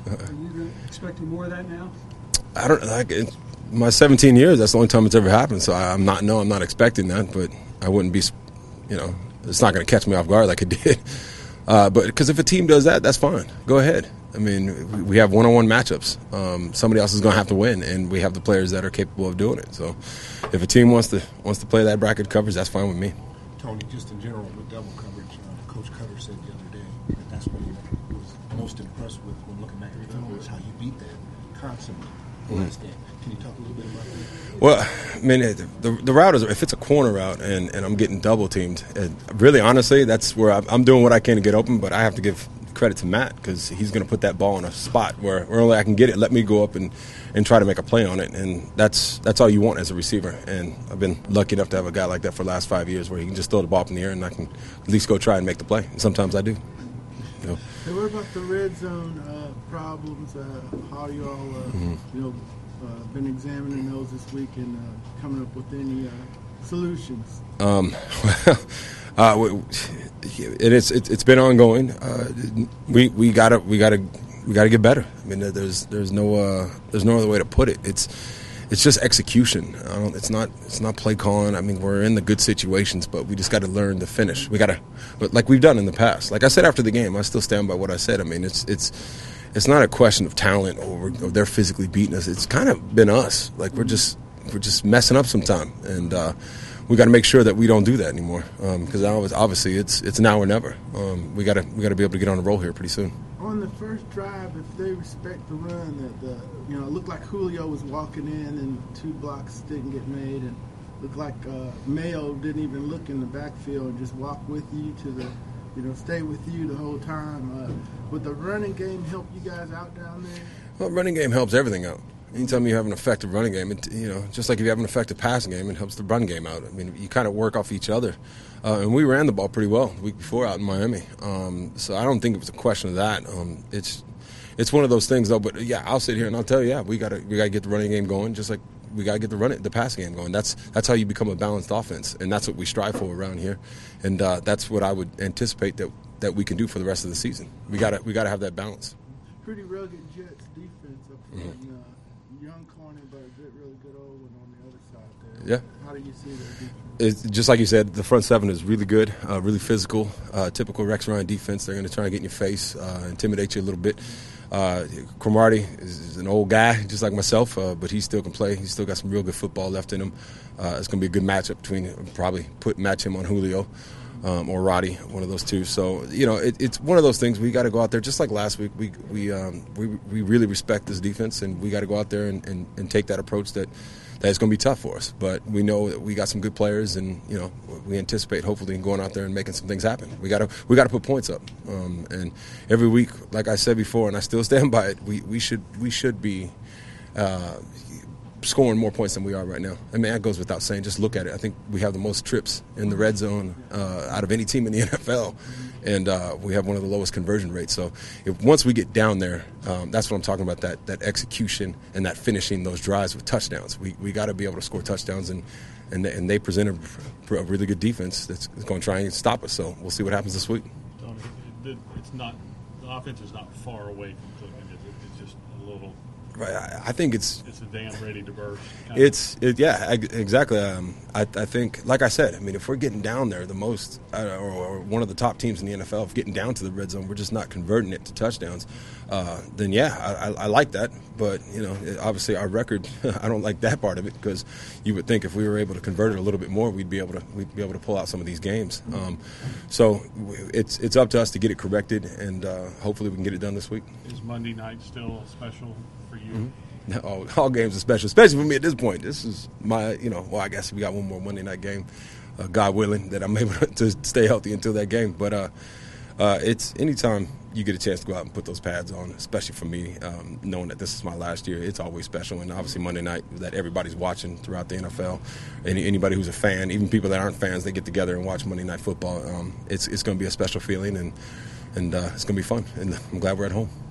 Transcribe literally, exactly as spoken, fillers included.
Are you expecting more of that now? I don't like it. My seventeen years. That's the only time it's ever happened. So I'm not. No, I'm not expecting that. But I wouldn't be. You know, it's not going to catch me off guard like it did. Uh, but because if a team does that, that's fine. Go ahead. I mean, we have one-on-one matchups. Um, somebody else is going to have to win, and we have the players that are capable of doing it. So, if a team wants to wants to play that bracket coverage, that's fine with me. Tony, just in general with double coverage, uh, Coach Cutter said the other day that that's what he was most impressed with when looking back at the film is how you beat that constantly. Mm-hmm. Last game. Can you talk a little bit about that? Well, I mean, the the route is, if it's a corner route and, and I'm getting double teamed, really, honestly, that's where I'm doing what I can to get open, but I have to give credit to Matt because he's going to put that ball in a spot where, where only I can get it. Let me go up and, and try to make a play on it, and that's that's all you want as a receiver. And I've been lucky enough to have a guy like that for the last five years where he can just throw the ball up in the air and I can at least go try and make the play. And sometimes I do. You know. Hey, what about the red zone uh, problems? Uh, how you all, uh, mm-hmm. you know, uh, been examining those this week and uh, coming up with any uh, solutions? Um, well, uh, it is. It, it's been ongoing. Uh, we we gotta we gotta we gotta get better. I mean, there's there's no uh, there's no other way to put it. It's it's just execution. I don't, it's not it's not play calling. I mean, we're in the good situations, but we just got to learn to finish. We got to, but like we've done in the past. Like I said after the game, I still stand by what I said. I mean, it's it's it's not a question of talent or, or they're physically beating us. It's kind of been us. Like we're just we're just messing up sometime, and uh, we got to make sure that we don't do that anymore. Because um, obviously it's it's now or never. Um, we got to we got to be able to get on the roll here pretty soon. On the first drive, if they respect the run, that the you know it looked like Julio was walking in and two blocks didn't get made, and looked like uh, Mayo didn't even look in the backfield and just walk with you to the, you know, stay with you the whole time. Uh, would the running game help you guys out down there? Well, running game helps everything out. Anytime you have an effective running game, it, you know, just like if you have an effective passing game, it helps the run game out. I mean, you kind of work off each other. Uh, and we ran the ball pretty well the week before out in Miami. Um, so I don't think it was a question of that. Um, it's it's one of those things, though. But, yeah, I'll sit here and I'll tell you, yeah, we got to we got to get the running game going just like we got to get the run the passing game going. That's that's how you become a balanced offense, and that's what we strive for around here. And uh, that's what I would anticipate that, that we can do for the rest of the season. We got to we got to have that balance. Pretty rugged Jets defense up front. Mm-hmm. uh, young corner, but a good, really good old one on the other side there. Yeah. How do you see that defense? It's just like you said, the front seven is really good, uh, really physical, uh, typical Rex Ryan defense. They're going to try and get in your face, uh, intimidate you a little bit. Uh, Cromartie is, is an old guy, just like myself, uh, but he still can play. He's still got some real good football left in him. Uh, it's going to be a good matchup between probably put match him on Julio um, or Roddy, one of those two. So you know, it, it's one of those things. We got to go out there just like last week. We we um, we we really respect this defense, and we got to go out there and, and, and take that approach that. That's going to be tough for us, but we know that we got some good players, and you know we anticipate hopefully going out there and making some things happen. We got to we got to put points up, um, and every week, like I said before, and I still stand by it. We we should we should be uh, scoring more points than we are right now. I mean, that goes without saying. Just look at it. I think we have the most trips in the red zone uh, out of any team in the N F L. And uh, we have one of the lowest conversion rates. So if once we get down there, um, that's what I'm talking about, that that execution and that finishing those drives with touchdowns. We we got to be able to score touchdowns, and and they, and they present a, a really good defense that's going to try and stop us. So we'll see what happens this week. Tony, it, it, it's not – the offense is not far away from clicking. It, it's just a little – Right, I think it's it's a damn ready to burst. It's it, yeah, exactly. Um, I, I think, like I said, I mean, if we're getting down there, the most uh, or, or one of the top teams in the N F L, if getting down to the red zone, we're just not converting it to touchdowns. Uh, then yeah, I, I, I like that. But you know, obviously our record, I don't like that part of it because you would think if we were able to convert it a little bit more, we'd be able to we'd be able to pull out some of these games. Um, so it's it's up to us to get it corrected, and uh, hopefully we can get it done this week. Is Monday night still special for you? Mm-hmm. All, all games are special, especially for me at this point. This is my, you know, well, I guess we got one more Monday night game, uh, God willing, that I'm able to stay healthy until that game. But uh, uh, it's anytime you get a chance to go out and put those pads on, especially for me, um, knowing that this is my last year, it's always special. And obviously Monday night that everybody's watching throughout the N F L. Any, anybody who's a fan, even people that aren't fans, they get together and watch Monday Night Football. Um, it's it's going to be a special feeling, and, and uh, it's going to be fun. And I'm glad we're at home.